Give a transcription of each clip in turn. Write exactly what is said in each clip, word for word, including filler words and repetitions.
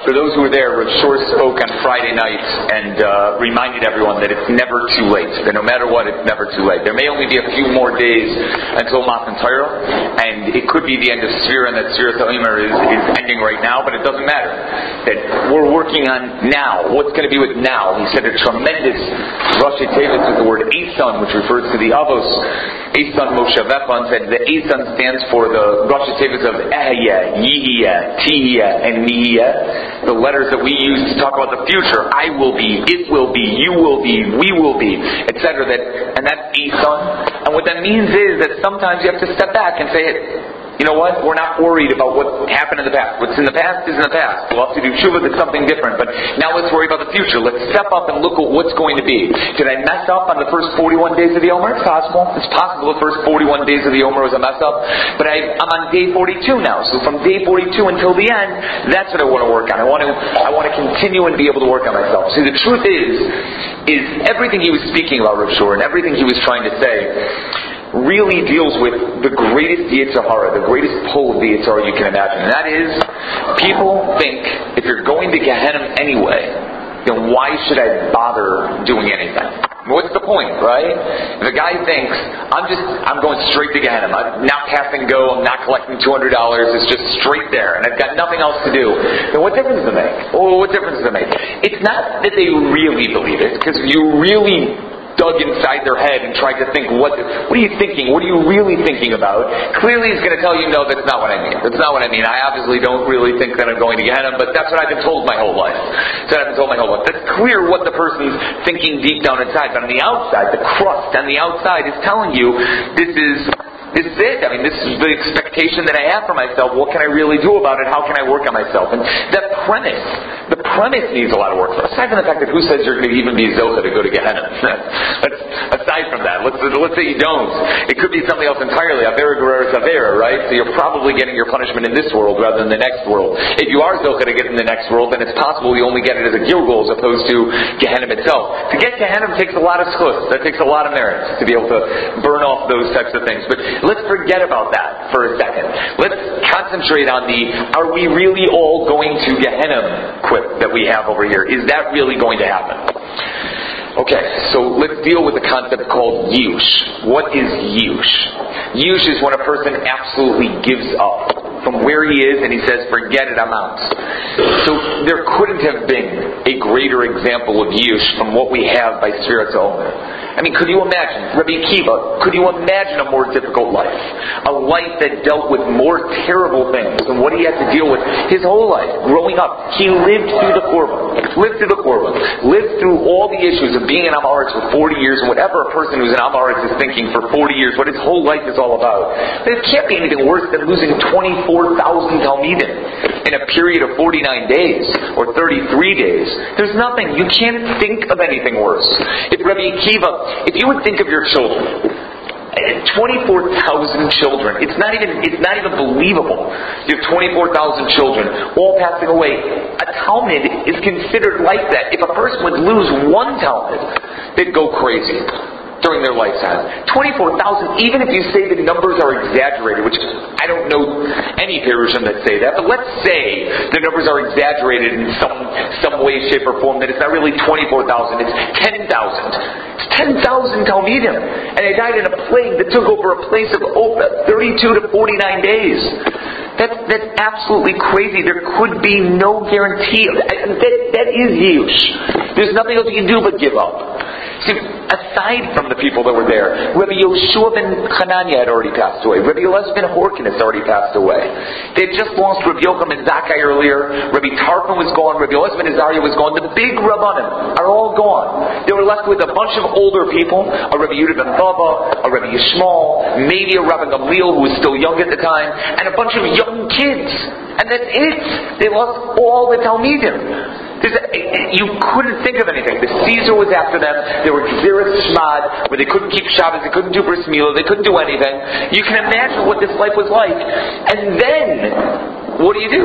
For those who were there, Rav Shor spoke on Friday night and uh, reminded everyone that it's never too late. That no matter what, it's never too late. There may only be a few more days until Matan Torah, and it could be the end of Sfira, and that Sfira Omer is, is ending right now, but it doesn't matter. That we're working on now. What's going to be with now? He said a tremendous Rashi Tevis with the word Eisan, which refers to the Avos. Eisan Moshe Vefan said the Eisan stands for the Rashi Tevis of Ehiyah, Yihiyah, Tihiyah, and Nihiyah. The letters that we use to talk about the future. I will be, it will be, you will be, we will be, et cetera. That, and that's Eisan. And what that means is that sometimes you have to step back and say, you know what? We're not worried about what happened in the past. What's in the past is in the past. We'll have to do tshuva that's something different. But now let's worry about the future. Let's step up and look at what's going to be. Did I mess up on the first forty-one days of the Omer? It's possible. It's possible the first forty-one days of the Omer was a mess up. But I, I'm on day forty-two now. So from day forty-two until the end, that's what I want to work on. I want to, I want to continue and be able to work on myself. See, the truth is, is everything he was speaking about, Rav Shor, and everything he was trying to say, really deals with the greatest Yetzer Hara, the greatest pull of the Yetzer Hara you can imagine. And that is, people think, if you're going to Gehenna anyway, then why should I bother doing anything? What's the point, right? If a guy thinks, I'm just, I'm going straight to Gehenna, I'm not passing go, I'm not collecting two hundred dollars, it's just straight there, and I've got nothing else to do, then what difference does it make? Oh, what difference does it make? It's not that they really believe it, because you really dug inside their head and tried to think, what what are you thinking? What are you really thinking about? Clearly he's going to tell you, no, that's not what I mean. That's not what I mean. I obviously don't really think that I'm going to Gehenna, but that's what I've been told my whole life. That's what I've been told my whole life. That's clear what the person's thinking deep down inside. But on the outside, the crust on the outside is telling you, this is This is it. I mean, this is the expectation that I have for myself. What can I really do about it? How can I work on myself? And that premise, the premise needs a lot of work. Aside from the fact that who says you're going to even be Zocha to go to Gehenna? Let's, aside from that, let's, let's say you don't. It could be something else entirely. Avera Guerreris Avera, right? So you're probably getting your punishment in this world rather than the next world. If you are Zocha to get in the next world, then it's possible you only get it as a Gilgul as opposed to Gehenna itself. To get Gehenna takes a lot of schus. That takes a lot of merit to be able to burn off those types of things. But let's forget about that for a second. Let's concentrate on the, are we really all going to Gehenna quip that we have over here? Is that really going to happen? Okay, so let's deal with the concept called Yush. What is Yush? Yush is when a person absolutely gives up from where he is and he says, forget it, I'm out. So there couldn't have been a greater example of Yush from what we have by Sfirat Omer. I mean, could you imagine, Rabbi Akiva, could you imagine a more difficult life? A life that dealt with more terrible things than what he had to deal with his whole life. Growing up, he lived through the Korban, lived through the Korban, lived through all the issues of being in Amaretz for forty years, and whatever a person who's in Amaretz is thinking for forty years, what his whole life is all about. But it can't be anything worse than losing twenty-four thousand Talmidim in a period of forty-nine days, or thirty-three days. There's nothing, you can't think of anything worse. If Rabbi Akiva, if you would think of your children, twenty-four thousand children. It's not even it's not even believable. You have twenty-four thousand children all passing away. A Talmud is considered like that. If a person would lose one Talmud, they'd go crazy during their lifetime. twenty-four thousand, even if you say the numbers are exaggerated, which I don't know any Perushim that say that, but let's say the numbers are exaggerated in some some way, shape, or form, that it's not really twenty-four thousand, it's ten thousand. It's ten thousand Talmidim. And they died in a plague that took over a place of thirty-two to forty-nine days. That's, that's absolutely crazy. There could be no guarantee of that. That, that is Yush. There's nothing else you can do but give up. See, aside from the people that were there, Rabbi Yoshua ben Hanania had already passed away. Rabbi Elazar ben Horkin has already passed away. They had just lost Rabbi Yocham ben Zakkai earlier. Rabbi Tarfon was gone. Rabbi Elazar ben Azariah was gone. The big Rabbanim are all gone. They were left with a bunch of older people, a Rabbi Yehuda ben Bava, a Rabbi Yishmael, maybe a Rabbi Gamliel who was still young at the time, and a bunch of young kids. And that's it. They lost all the Talmidim. A, you couldn't think of anything. The Caesar was after them. They were Gezerat Shmad, where they couldn't keep Shabbos, they couldn't do Bris Milah, they couldn't do anything. You can imagine what this life was like. And then, what do you do?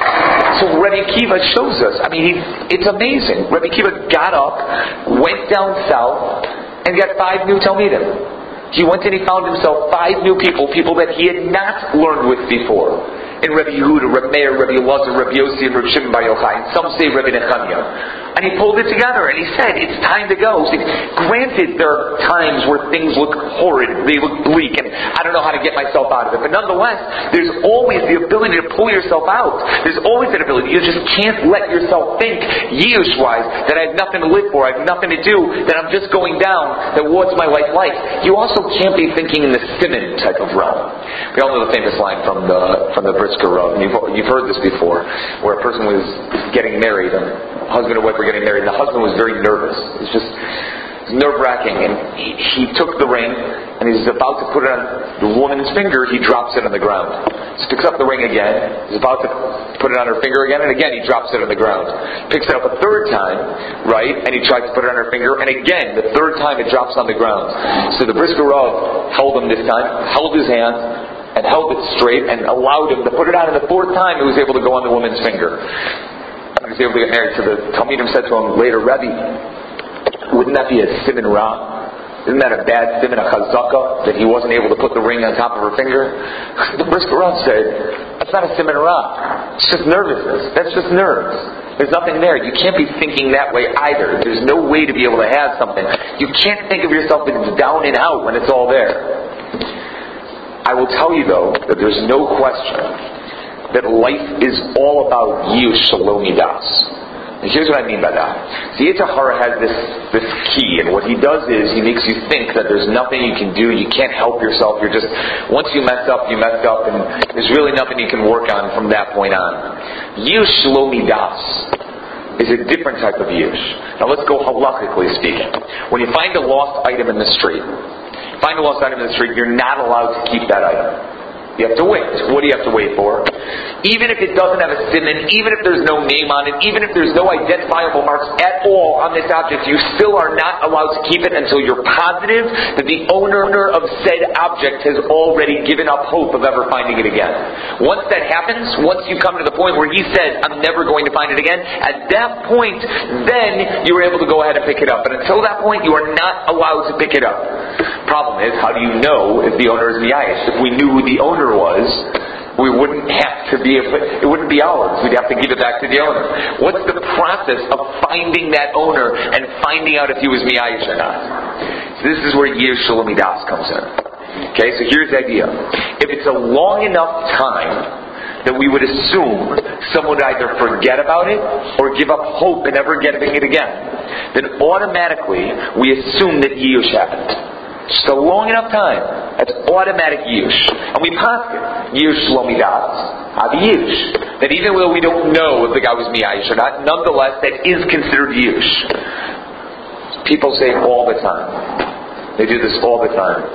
So Rabbi Akiva shows us. I mean, he, it's amazing. Rabbi Akiva got up, went down south, and got five new Talmidim. He went and he found himself five new people, people that he had not learned with before. in Rabbi Yehuda, Rabbi Meir, Rabbi Elazar, Rabbi Yossi, and Rabbi Shimon Bar Yochai, and some say Rabbi Nechemiah. And he pulled it together and he said, it's time to go. So, granted, there are times where things look horrid, they look bleak, and I don't know how to get myself out of it. But nonetheless, there's always the ability to pull yourself out. There's always that ability. You just can't let yourself think, Yish-wise, that I have nothing to live for, I have nothing to do, that I'm just going down, that what's my life like? You also can't be thinking in the Simon type of realm. We all know the famous line from the from the Brisker Rav, and you've, you've heard this before, where a person was getting married, and husband and wife were getting married, and the husband was very nervous. It was just nerve-wracking, and he, he took the ring, and he's about to put it on the woman's finger, he drops it on the ground. So he picks up the ring again, he's about to put it on her finger again, and again he drops it on the ground. Picks it up a third time, right, and he tries to put it on her finger, and again, the third time it drops on the ground. So the Brisker Rav held him this time, held his hand, and held it straight, and allowed him to put it on, and the fourth time it was able to go on the woman's finger. He was able to get married. So the Talmidim said to him later, Rebbe, wouldn't that be a siman ra? Isn't that a bad siman, a chazaka, that he wasn't able to put the ring on top of her finger? The Brisker Rav said, that's not a siman ra. It's just nervousness. That's just nerves. There's nothing there. You can't be thinking that way either. There's no way to be able to have something. You can't think of yourself as down and out when it's all there. I will tell you though, that there's no question that life is all about you, Shalom Midas. And here's what I mean by that. The Yetzer Hara has this, this key, and what he does is he makes you think that there's nothing you can do, you can't help yourself, you're just, once you mess up, you messed up, and there's really nothing you can work on from that point on. You, Shalom Midas, is a different type of yush. Now let's go halachically speaking. When you find a lost item in the street, find a lost item in the street, you're not allowed to keep that item. You have to wait. What do you have to wait for? Even if it doesn't have a siman, even if there's no name on it, even if there's no identifiable marks at all on this object, you still are not allowed to keep it until you're positive that the owner of said object has already given up hope of ever finding it again. Once that happens, once you come to the point where he says, I'm never going to find it again, at that point, then you're able to go ahead and pick it up. But until that point, you are not allowed to pick it up. Problem is, how do you know if the owner is miyayish? If we knew who the owner was, we wouldn't have to be, it wouldn't be ours. We'd have to give it back to the owner. What's the process of finding that owner and finding out if he was miyayish or not? So this is where Yish Shalom Midas comes in. Okay, so here's the idea. If it's a long enough time that we would assume someone would either forget about it or give up hope in ever getting it again, then automatically we assume that Yish happened. Just a long enough time. That's automatic yush. And we paskin yush Shalom Midas, Avi yush. That even though we don't know if the guy was miyayish or not, nonetheless that is considered yush. People say it all the time. They do this all the time.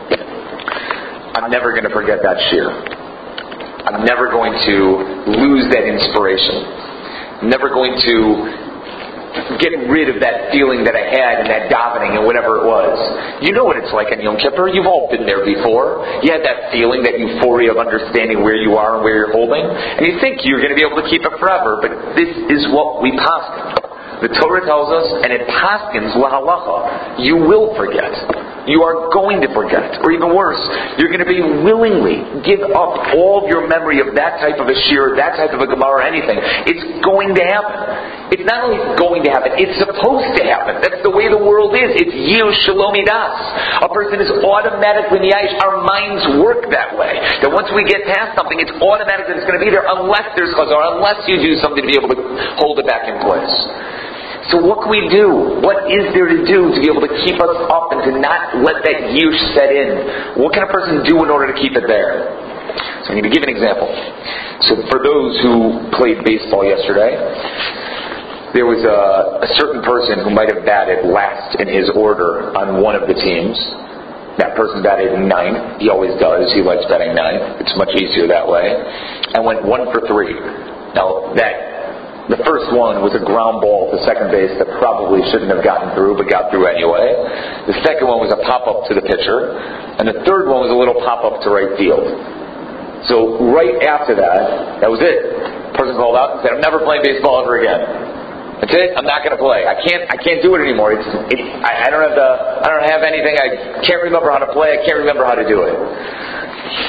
I'm never going to forget that shir. I'm never going to lose that inspiration. I'm never going to getting rid of that feeling that I had and that davening and whatever it was. You know what it's like on Yom Kippur. You've all been there before. You had that feeling, that euphoria of understanding where you are and where you're holding. And you think you're going to be able to keep it forever. But this is what we paskin. The Torah tells us, and it paskins lahalacha, you will forget. You are going to forget. Or even worse, you're going to be willingly give up all of your memory of that type of a shir, that type of a gemara, or anything. It's going to happen. It's not only going to happen, it's supposed to happen. That's the way the world is. It's Yish Shalom Midas. A person is automatically miyayish. Our minds work that way. That once we get past something, it's automatic that it's going to be there unless there's chazar, unless you do something to be able to hold it back in place. So what can we do? What is there to do to be able to keep us up and to not let that yush set in? What can a person do in order to keep it there? So I'm going to give an example. So for those who played baseball yesterday, there was a, a certain person who might have batted last in his order on one of the teams. That person batted ninth. He always does. He likes batting ninth. It's much easier that way. And went one for three. Now that the first one was a ground ball to second base that probably shouldn't have gotten through, but got through anyway. The second one was a pop-up to the pitcher. And the third one was a little pop-up to right field. So right after that, that was it. The person called out and said, I'm never playing baseball ever again. That's it. I'm not going to play. I can't. I can't do it anymore. It's. It, I, I don't have the. I don't have anything. I can't remember how to play. I can't remember how to do it.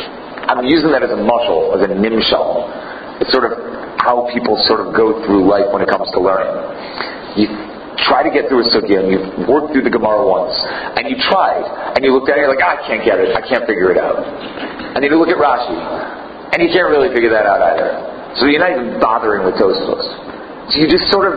I'm using that as a mashal, as a nimshal. It's sort of how people sort of go through life when it comes to learning. You try to get through a sugya, and you've worked through the Gemara once, and you tried, and you looked at it, and you're like, ah, I can't get it, I can't figure it out. And then you look at Rashi, and you can't really figure that out either. So you're not even bothering with Tosfos. So you just sort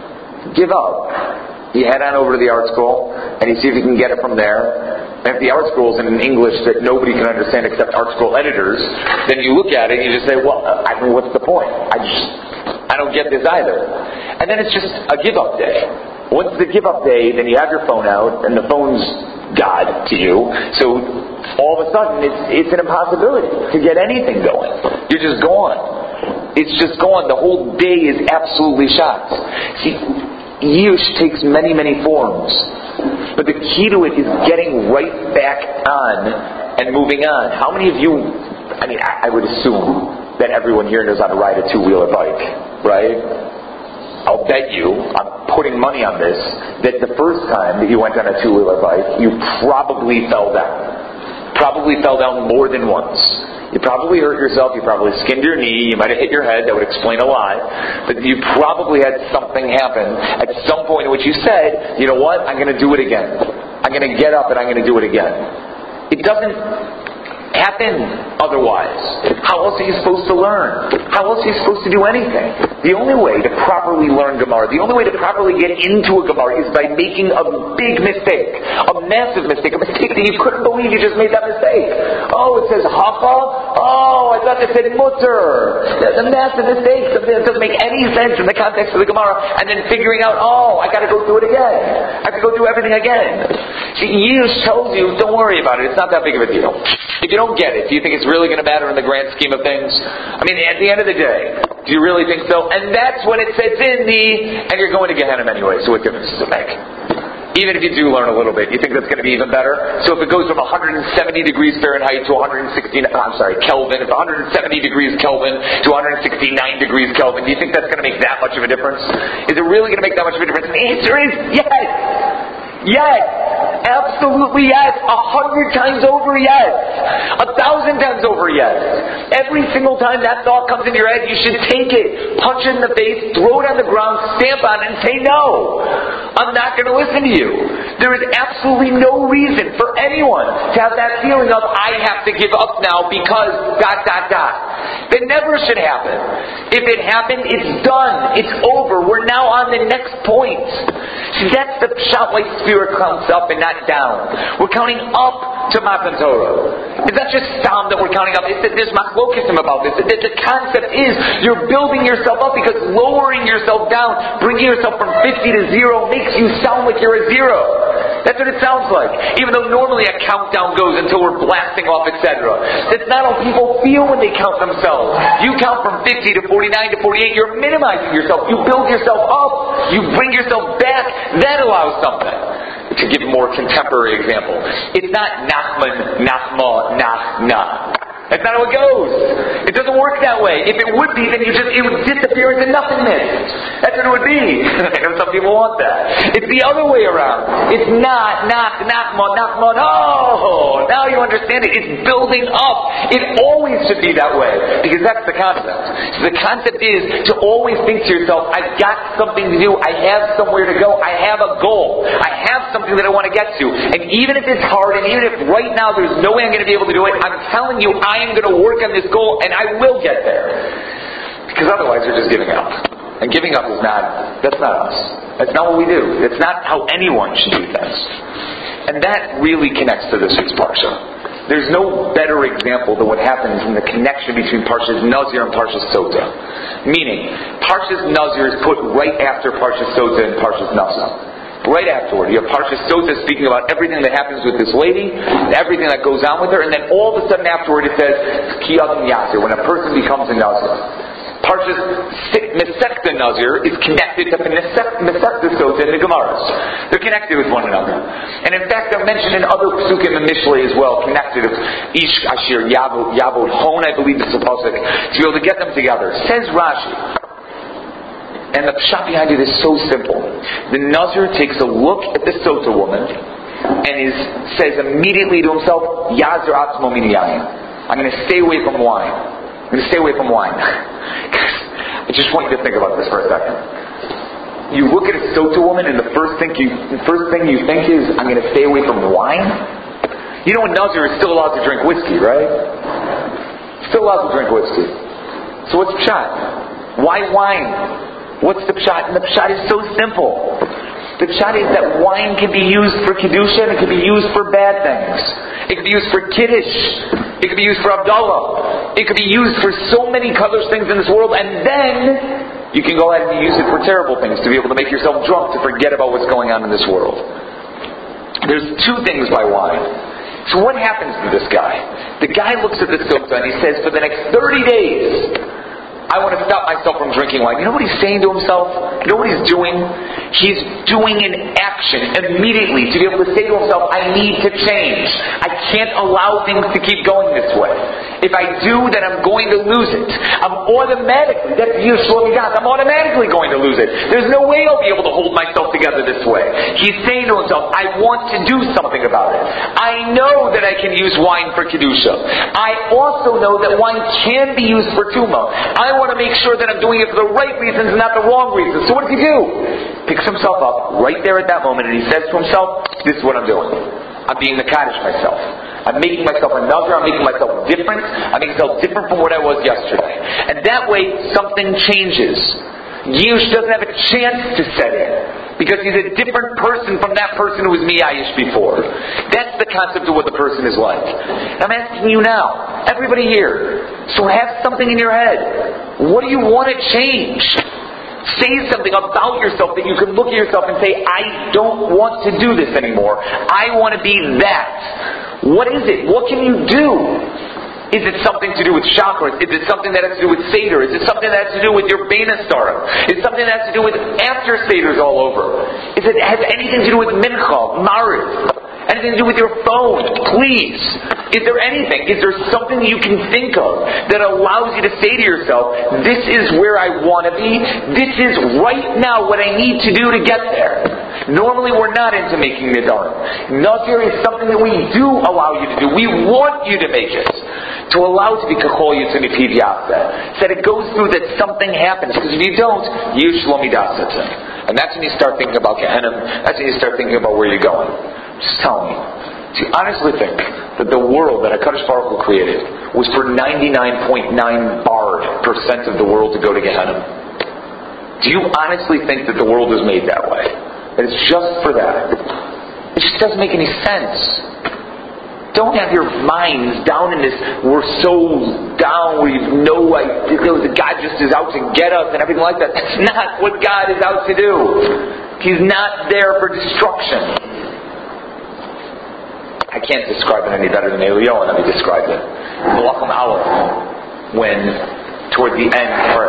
of give up. You head on over to the art school, and you see if you can get it from there. And if the art school is in English that nobody can understand except art school editors, then you look at it and you just say, well, I mean, what's the point? I just, I don't get this either. And then it's just a give-up day. Once the give-up day, then you have your phone out, and the phone's God to you. So all of a sudden, it's, it's an impossibility to get anything going. You're just gone. It's just gone. The whole day is absolutely shot. See, Yush takes many, many forms. But the key to it is getting right back on and moving on. How many of you, I mean, I, I would assume that everyone here knows how to ride a two-wheeler bike, right? I'll bet you, I'm putting money on this, that the first time that you went on a two-wheeler bike, you probably fell down. Probably fell down more than once. You probably hurt yourself, you probably skinned your knee, you might have hit your head, that would explain a lot, but you probably had something happen at some point in which you said, you know what, I'm going to do it again. I'm going to get up and I'm going to do it again. It doesn't happen otherwise. How else are you supposed to learn? How else are you supposed to do anything? The only way to properly learn Gemara, the only way to properly get into a Gemara is by making a big mistake. A massive mistake. A mistake that you couldn't believe you just made that mistake. Oh, it says Hacha? Oh, I thought it said Mutter. That's a massive mistake. Something that doesn't make any sense in the context of the Gemara. And then figuring out, oh, I got to go through it again. I have to go through everything again. See, Yush tells you, don't worry about it. It's not that big of a deal. If you don't get it, do you think it's really going to matter in the grand scheme of things? I mean, at the end of the day, do you really think so? And that's when it sets in the, and you're going to Gehenna anyway, so what difference does it make? Even if you do learn a little bit, you think that's going to be even better? So if it goes from one hundred seventy degrees Fahrenheit to one hundred sixty, I'm sorry, Kelvin, if one hundred seventy degrees Kelvin to one hundred sixty-nine degrees Kelvin, do you think that's going to make that much of a difference? Is it really going to make that much of a difference? And the answer is yes! Yes! Absolutely yes! A hundred times over yes! A thousand times over yes! Every single time that thought comes in your head, you should take it, punch it in the face, throw it on the ground, stamp on it, and say no! I'm not going to listen to you. There is absolutely no reason for anyone to have that feeling of, I have to give up now because dot dot dot. That never should happen. If it happened, it's done. It's over. We're now on the next point. See, that's the shot like spirit counts up and not down. We're counting up to Matan Torah. It's not just Stam that we're counting up. It's that there's machlokisim about this. That the concept is you're building yourself up because lowering yourself down, bringing yourself from fifty to zero makes you sound like you're a zero. That's what it sounds like. Even though normally a countdown goes until we're blasting off, et cetera. That's not how people feel when they count themselves. You count from fifty to forty-nine to forty-eight, you're minimizing yourself. You build yourself up. You bring yourself back. That allows something. To give a more contemporary example, it's not Nachman, Nachma, Nach, Nah. That's not how it goes. It doesn't work that way. If it would be, then you just it would disappear into nothingness. That's what it would be. And some people want that. It's the other way around. It's not, not, Nachma, Nachma. No! Now you understand it. It's building up. It always should be that way. Because that's the concept. So the concept is to always think to yourself, I've got something to do. I have somewhere to go. I have a goal. I have something that I want to get to. And even if it's hard, and even if right now there's no way I'm going to be able to do it, I'm telling you, I am going to work on this goal and I will get there. Because otherwise you're just giving up. And giving up is not, that's not us. That's not what we do. It's not how anyone should do things. And that really connects to this week's Parsha. There's no better example than what happens in the connection between Parshas Nazir and Parshas Sota. Meaning, Parshas Nazir is put right after Parshas Sota and Parshas Nasa. Right afterward, you have Parshas Sota speaking about everything that happens with this lady, everything that goes on with her, and then all of a sudden afterward it says, Ki Adam Yasir, when a person becomes a Nazir. Parshas Masechta Nazir is connected to Masechta Sota in the Gemaras. They're connected with one another. And in fact, they're mentioned in other Psukim and Mishlei as well, connected with Ish Ashir Yavod Yavod Hon, I believe is the pasuk, to be able to get them together. Says Rashi. And the pshat behind it is so simple. The Nazir takes a look at the Sota woman and is, says immediately to himself, Yazir Atzmo Min Yayin. I'm going to stay away from wine. I'm going to stay away from wine. I just want you to think about this for a second. You look at a Sota woman, and the first thing you the first thing you think is, I'm going to stay away from wine? You know, in Nazir is still allowed to drink whiskey, right? Still allowed to drink whiskey. So what's the pshat? Why wine? What's the pshat? And the pshat is so simple. The pshat is that wine can be used for Kedusha, and it can be used for bad things. It can be used for Kiddush. It can be used for Abdullah. It can be used for so many other things in this world, and then you can go ahead and use it for terrible things, to be able to make yourself drunk, to forget about what's going on in this world. There's two things by wine. So what happens to this guy? The guy looks at the Sota and he says, for the next thirty days, I want to stop myself from drinking wine. You know what he's saying to himself? You know what he's doing? He's doing an action immediately to be able to say to himself, I need to change. I can't allow things to keep going this way. If I do, then I'm going to lose it. I'm automatically, that's you, Shlomi Das, I'm automatically going to lose it. There's no way I'll be able to hold myself together this way. He's saying to himself, I want to do something about it. I know that I can use wine for Kedusha. I also know that wine can be used for Tuma. I want to make sure that I'm doing it for the right reasons and not the wrong reasons. So what does he do? Picks himself up right there at that moment and he says to himself, this is what I'm doing. I'm being Mekadosh myself. I'm making myself another. I'm making myself different. I'm making myself different from what I was yesterday. And that way, something changes. Yush doesn't have a chance to set in, because he's a different person from that person who was Miyayish before. That's the concept of what the person is like. And I'm asking you now, everybody here, so have something in your head. What do you want to change? Say something about yourself that you can look at yourself and say, I don't want to do this anymore. I want to be that. What is it? What can you do? Is it something to do with chakras? Is it something that has to do with Seder? Is it something that has to do with your Beinah Stara? Is it something that has to do with after Seders all over? Is it has anything to do with Mincha, Mariv? Anything to do with your phone? Please. Is there anything? Is there something you can think of that allows you to say to yourself, this is where I want to be. This is right now what I need to do to get there. Normally we're not into making Nidarim. Nazir is something that we do allow you to do. We want you to make it. To allow it to be Kachol Yitzim Mipiv Yaseh. Said it goes through that something happens. Because if you don't, you Shlomi Dasatim. And that's when you start thinking about Gehenim. That's when you start thinking about where you're going. Just tell me, do you honestly think that the world that HaKadosh Baruch Hu created was for ninety-nine point nine bar percent of the world to go to Gehenna? Do you honestly think that the world was made that way? That it's just for that? It just doesn't make any sense. Don't have your minds down in this, we're so down, we have no idea that God just is out to get us and everything like that. That's not what God is out to do. He's not there for destruction. I can't describe it any better than Eliyahu Hanavi described it. Malachim Aleph, when toward the end, or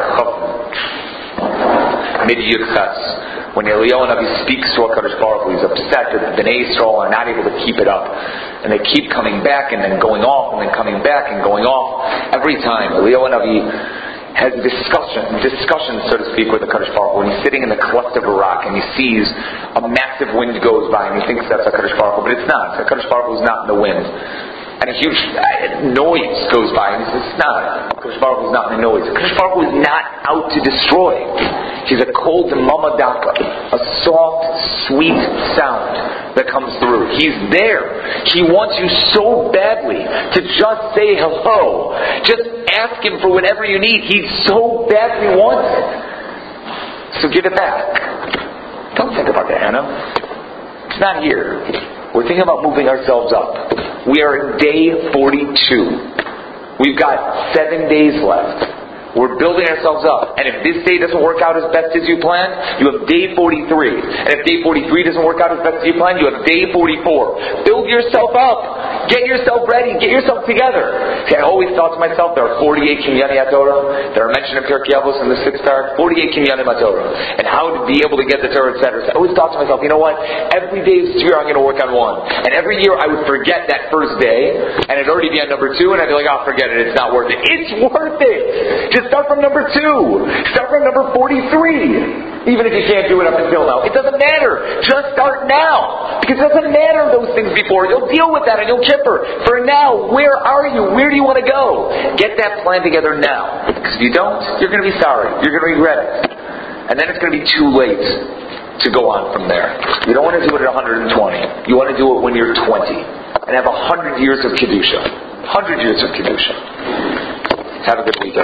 Midi Yud Ches, when Eliyahu Hanavi speaks to HaKadosh Baruch Hu, he's upset that the Bnei Yisrael are not able to keep it up, and they keep coming back and then going off and then coming back and going off. Every time Eliyahu Hanavi has discussion, discussion, so to speak, with the HaKadosh Baruch Hu. When he's sitting in the cleft of a rock and he sees a massive wind goes by and he thinks that's HaKadosh Baruch Hu, but it's not. HaKadosh Baruch Hu is not in the wind. And a huge noise goes by and he says, it's not. HaKadosh Baruch Hu is not in the noise. HaKadosh Baruch Hu is not out to destroy. He's a cold mama daka, a soft, sweet sound that comes through. He's there. He wants you so badly to just say hello. Just ask him for whatever you need. He so badly wants it. So give it back. Don't think about that, Hannah. It's not here. We're thinking about moving ourselves up. We are in day forty-two. We've got seven days left. We're building ourselves up. And if this day doesn't work out as best as you planned, you have day forty-three. And if day forty-three doesn't work out as best as you planned, you have day forty-four. Build yourself up. Get yourself ready. Get yourself together. See, I always thought to myself, there are forty-eight Kinyani HaTorah that are mentioned in Pirkei Avos in the sixth parak. forty-eight Kinyani HaTorah. And how to be able to get the Torah, et cetera. So I always thought to myself, you know what? Every day of this year I'm going to work on one. And every year I would forget that first day, and it'd already be on number two, and I'd be like, oh, forget it. It's not worth it. It's worth it. Just Just start from number two. Start from number forty-three. Even if you can't do it up until now. It doesn't matter. Just start now. Because it doesn't matter those things before. You'll deal with that on Yom Kippur. For now, where are you? Where do you want to go? Get that plan together now. Because if you don't, you're going to be sorry. You're going to regret it. And then it's going to be too late to go on from there. You don't want to do it at one hundred twenty. You want to do it when you're twenty. And have one hundred years of Kedusha. one hundred years of Kedusha. Have a good weekend.